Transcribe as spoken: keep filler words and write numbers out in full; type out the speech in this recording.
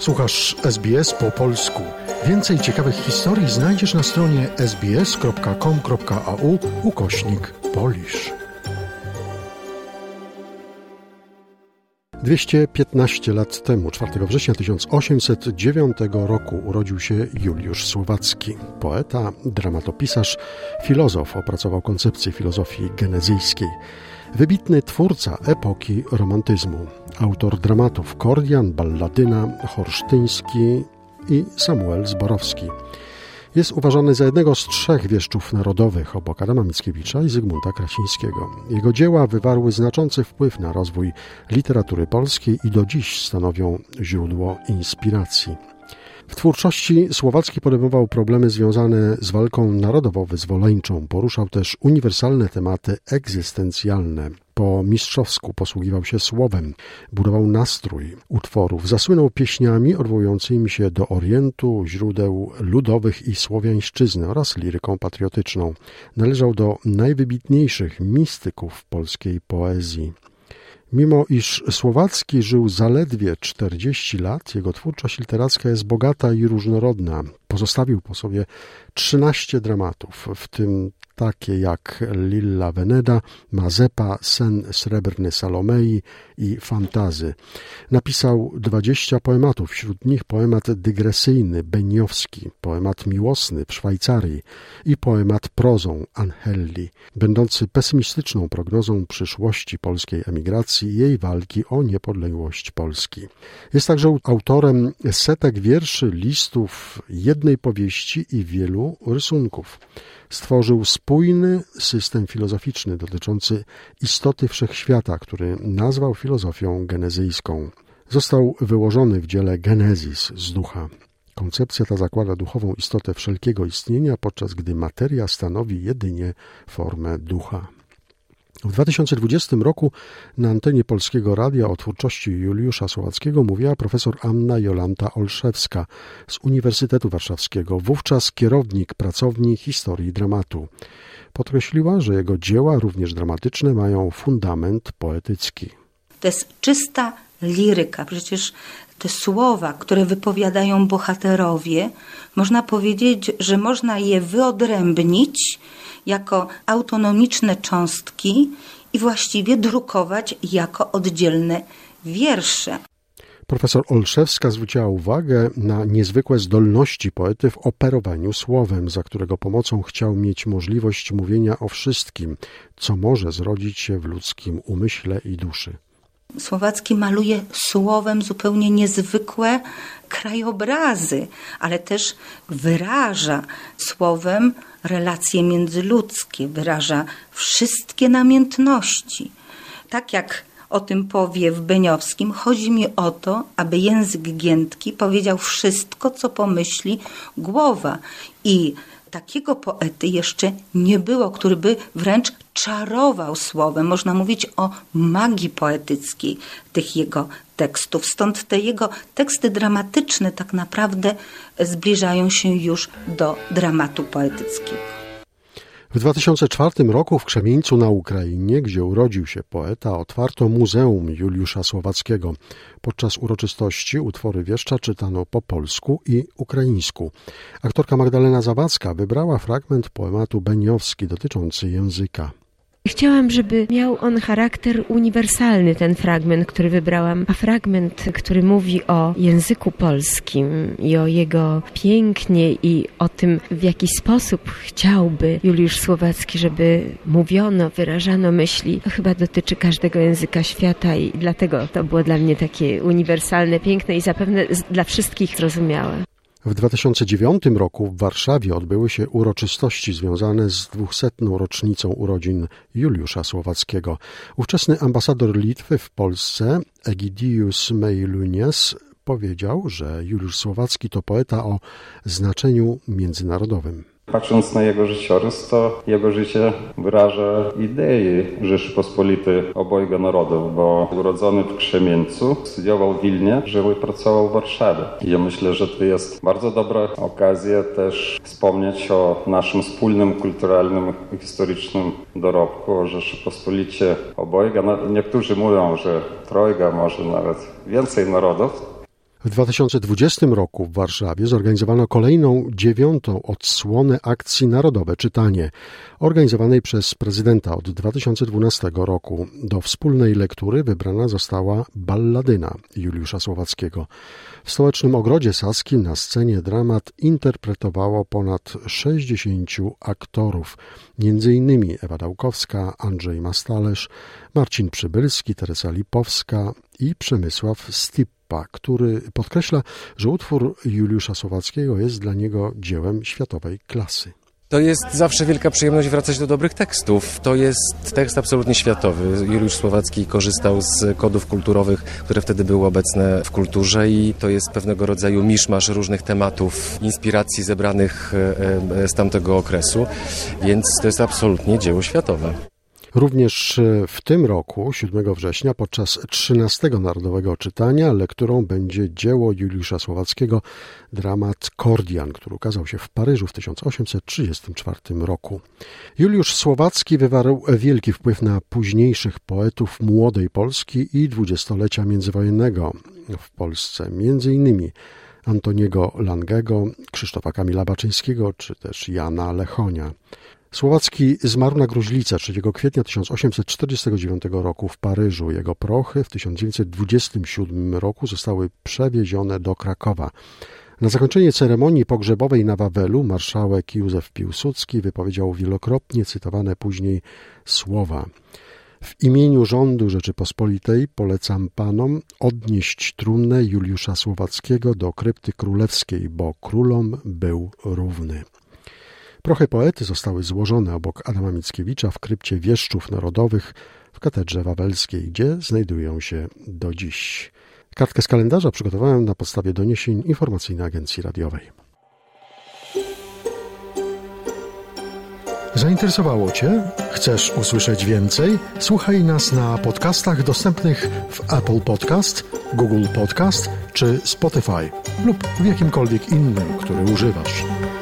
Słuchasz S B S po polsku. Więcej ciekawych historii znajdziesz na stronie sbs.com.au ukośnik Polish. dwieście piętnaście lat temu, czwartego września tysiąc osiemset dziewiątego roku, urodził się Juliusz Słowacki. Poeta, dramatopisarz, filozof, opracował koncepcję filozofii genezyjskiej. Wybitny twórca epoki romantyzmu. Autor dramatów Kordian, Balladyna, Horsztyński i Samuel Zborowski. Jest uważany za jednego z trzech wieszczów narodowych obok Adama Mickiewicza i Zygmunta Krasińskiego. Jego dzieła wywarły znaczący wpływ na rozwój literatury polskiej i do dziś stanowią źródło inspiracji. W twórczości Słowacki podejmował problemy związane z walką narodowo-wyzwoleńczą. Poruszał też uniwersalne tematy egzystencjalne. Po mistrzowsku posługiwał się słowem, budował nastrój utworów, zasłynął pieśniami odwołującymi się do Orientu, źródeł ludowych i słowiańszczyzny oraz liryką patriotyczną. Należał do najwybitniejszych mistyków polskiej poezji. Mimo iż Słowacki żył zaledwie czterdzieści lat, jego twórczość literacka jest bogata i różnorodna. Pozostawił po sobie trzynaście dramatów, w tym takie jak Lilla Veneda, Mazepa, Sen srebrny Salomei i Fantazy. Napisał dwadzieścia poematów, wśród nich poemat dygresyjny Beniowski, poemat miłosny w Szwajcarii i poemat prozą Anhelli, będący pesymistyczną prognozą przyszłości polskiej emigracji i jej walki o niepodległość Polski. Jest także autorem setek wierszy, listów, jednej powieści i wielu rysunków. Stworzył spójny system filozoficzny dotyczący istoty wszechświata, który nazwał filozofią genezyjską. Został wyłożony w dziele Genezis z ducha. Koncepcja ta zakłada duchową istotę wszelkiego istnienia, podczas gdy materia stanowi jedynie formę ducha. W dwa tysiące dwudziestym roku na antenie Polskiego Radia o twórczości Juliusza Słowackiego mówiła profesor Anna Jolanta Olszewska z Uniwersytetu Warszawskiego, wówczas kierownik pracowni historii dramatu. Podkreśliła, że jego dzieła, również dramatyczne, mają fundament poetycki. To jest czysta liryka. Przecież te słowa, które wypowiadają bohaterowie, można powiedzieć, że można je wyodrębnić jako autonomiczne cząstki i właściwie drukować jako oddzielne wiersze. Profesor Olszewska zwróciła uwagę na niezwykłe zdolności poety w operowaniu słowem, za którego pomocą chciał mieć możliwość mówienia o wszystkim, co może zrodzić się w ludzkim umyśle i duszy. Słowacki maluje słowem zupełnie niezwykłe krajobrazy, ale też wyraża słowem relacje międzyludzkie, wyraża wszystkie namiętności. Tak jak o tym powie w Beniowskim, chodzi mi o to, aby język giętki powiedział wszystko, co pomyśli głowa. I takiego poety jeszcze nie było, który by wręcz czarował słowem. Można mówić o magii poetyckiej tych jego tekstów. Stąd te jego teksty dramatyczne tak naprawdę zbliżają się już do dramatu poetyckiego. W dwa tysiące czwartym roku w Krzemieńcu na Ukrainie, gdzie urodził się poeta, otwarto Muzeum Juliusza Słowackiego. Podczas uroczystości utwory wieszcza czytano po polsku i ukraińsku. Aktorka Magdalena Zawadzka wybrała fragment poematu Beniowski dotyczący języka. Chciałam, żeby miał on charakter uniwersalny, ten fragment, który wybrałam, a fragment, który mówi o języku polskim i o jego pięknie i o tym, w jaki sposób chciałby Juliusz Słowacki, żeby mówiono, wyrażano myśli, to chyba dotyczy każdego języka świata i dlatego to było dla mnie takie uniwersalne, piękne i zapewne dla wszystkich zrozumiałe. W dwa tysiące dziewiątym roku w Warszawie odbyły się uroczystości związane z dwusetną rocznicą urodzin Juliusza Słowackiego. Ówczesny ambasador Litwy w Polsce, Egidius Meilunias, powiedział, że Juliusz Słowacki to poeta o znaczeniu międzynarodowym. Patrząc na jego życiorys, to jego życie wyraża idei Rzeczypospolitej obojga narodów, bo urodzony w Krzemieńcu, studiował w Wilnie, żył i pracował w Warszawie. I ja myślę, że to jest bardzo dobra okazja też wspomnieć o naszym wspólnym kulturalnym i historycznym dorobku, o Rzeczypospolicie obojga. Niektórzy mówią, że trojga, może nawet więcej narodów. W dwa tysiące dwudziestym roku w Warszawie zorganizowano kolejną, dziewiątą odsłonę akcji Narodowe Czytanie, organizowanej przez prezydenta od dwa tysiące dwunastego roku. Do wspólnej lektury wybrana została Balladyna Juliusza Słowackiego. W stołecznym Ogrodzie Saskim na scenie dramat interpretowało ponad sześćdziesięciu aktorów, między innymi Ewa Dałkowska, Andrzej Mastalerz, Marcin Przybylski, Teresa Lipowska i Przemysław Stippa, który podkreśla, że utwór Juliusza Słowackiego jest dla niego dziełem światowej klasy. To jest zawsze wielka przyjemność wracać do dobrych tekstów. To jest tekst absolutnie światowy. Juliusz Słowacki korzystał z kodów kulturowych, które wtedy były obecne w kulturze i to jest pewnego rodzaju miszmasz różnych tematów, inspiracji zebranych z tamtego okresu, więc to jest absolutnie dzieło światowe. Również w tym roku, siódmego września, podczas trzynastego Narodowego Czytania, lekturą będzie dzieło Juliusza Słowackiego, dramat Kordian, który ukazał się w Paryżu w tysiąc osiemset trzydziestym czwartym roku. Juliusz Słowacki wywarł wielki wpływ na późniejszych poetów młodej Polski i dwudziestolecia międzywojennego w Polsce, między innymi Antoniego Langego, Krzysztofa Kamila Baczyńskiego czy też Jana Lechonia. Słowacki zmarł na gruźlicę trzeciego kwietnia tysiąc osiemset czterdziestego dziewiątego roku w Paryżu. Jego prochy w tysiąc dziewięćset dwudziestym siódmym roku zostały przewiezione do Krakowa. Na zakończenie ceremonii pogrzebowej na Wawelu marszałek Józef Piłsudski wypowiedział wielokrotnie cytowane później słowa: w imieniu rządu Rzeczypospolitej polecam panom odnieść trumnę Juliusza Słowackiego do krypty królewskiej, bo królom był równy. Prochy poety zostały złożone obok Adama Mickiewicza w krypcie Wieszczów Narodowych w Katedrze Wawelskiej, gdzie znajdują się do dziś. Kartkę z kalendarza przygotowałem na podstawie doniesień Informacyjnej Agencji Radiowej. Zainteresowało Cię? Chcesz usłyszeć więcej? Słuchaj nas na podcastach dostępnych w Apple Podcast, Google Podcast czy Spotify lub w jakimkolwiek innym, który używasz.